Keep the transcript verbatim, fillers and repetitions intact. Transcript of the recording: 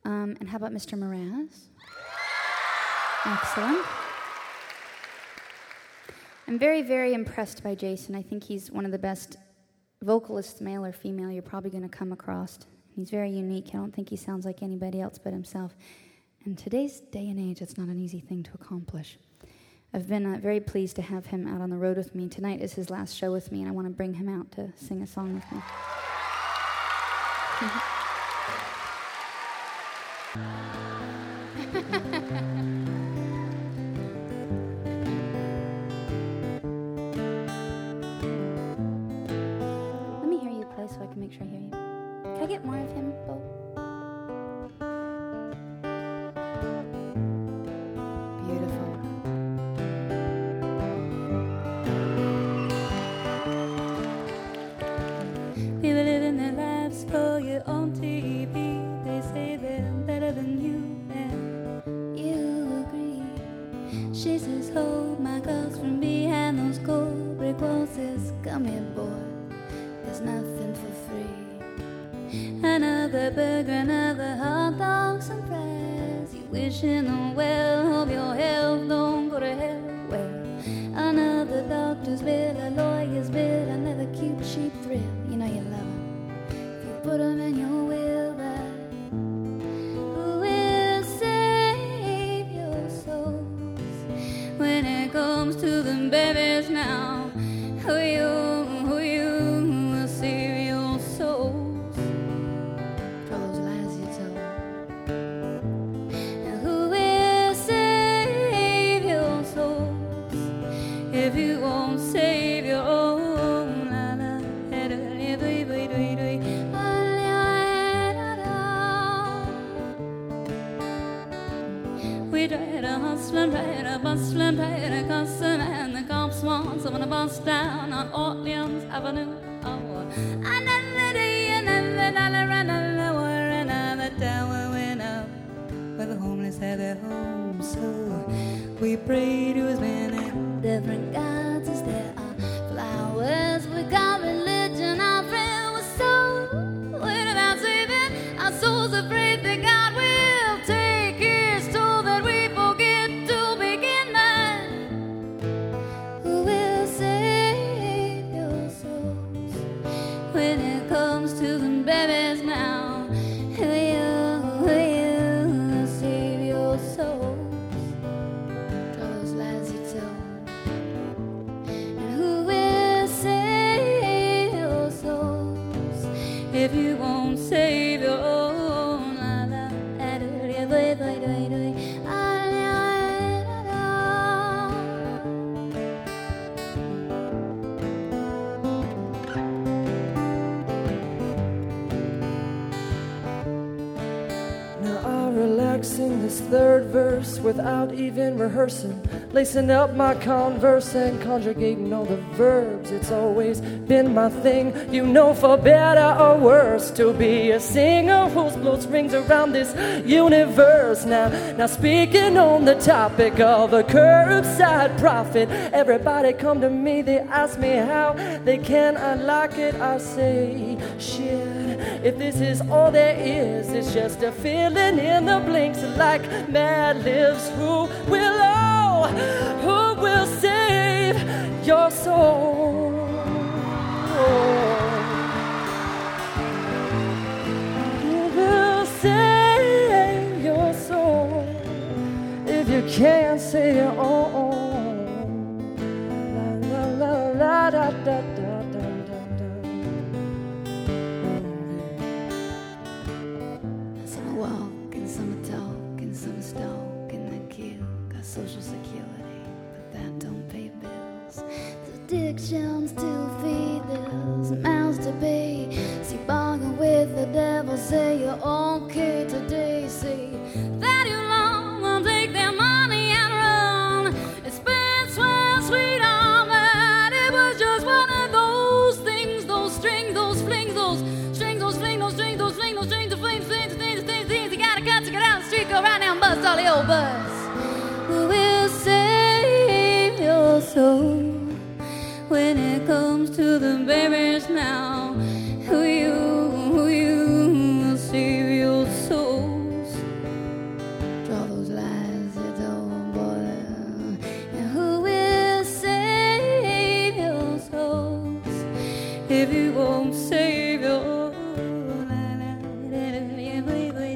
Um, and how about Mister Mraz? Excellent. I'm very, very impressed by Jason. I think he's one of the best vocalists, male or female, you're probably going to come across. He's very unique. I don't think he sounds like anybody else but himself. In today's day and age, it's not an easy thing to accomplish. I've been uh, very pleased to have him out on the road with me. Tonight is his last show with me, and I want to bring him out to sing a song with me. Let me hear you play so I can make sure I hear you. Can I get more of him, Bo? People living their lives for you on T V. They say they're better than you, and you agree. She says, hold my girls from behind those cold brick walls. Says, come here, boy, there's nothing for free. Another burger, another hot dog, some fries. You wishing them well, hope your health don't go to hell. Well, another doctor's bill, a lawyer's bill, another cute cheap thrill. You know you love them if you put them in your will, but who will save your souls when it comes to them babies now? Who you, who you will save your souls for those lies you told? And who will save your souls if you won't save your own? We tried a hustling, tried a bustling, tried a cussing, and the cops want someone to bust down on Orleans Avenue. Oh, another day, another dollar, another war, another tower went up where the homeless had their home. So we pray to as many different gods as there are flowers. We got religion, our friend was so worried about saving our souls, afraid that God will take his toll, that we forget to begin that. Who will save your souls when it comes to them babies now? Who will, who will save your souls for those lies you told? And who will save your souls if you won't save your own? Sing this third verse without even rehearsing, lacing up my converse and conjugating all the verbs. It's always been my thing, you know, for better or worse, to be a singer whose blood springs around this universe. Now, now speaking on the topic of a curbside prophet, everybody come to me, they ask me how they can unlock it. I say, shit, if this is all there is, it's just a feeling in the blinks like Mad Libs. Who will, oh, who will save your soul? Who will save your soul if you can't save your own? La la la la da da da. Social security, but that don't pay bills. There's addictions to feed, there's mouths to pay. See, bargain with the devil, say you're okay today. Say that you long will take their money and run. It's been swell, sweet on that. It was just one of those things, those strings, those flings, those strings, those flings, those strings, those flings, those strings, the flames, things, things, things, things. You gotta cut to get out the street, go right now and bust all the old buzz. Who will save your soul when it comes to the babies now? Who you, who you will save your souls can't believe it.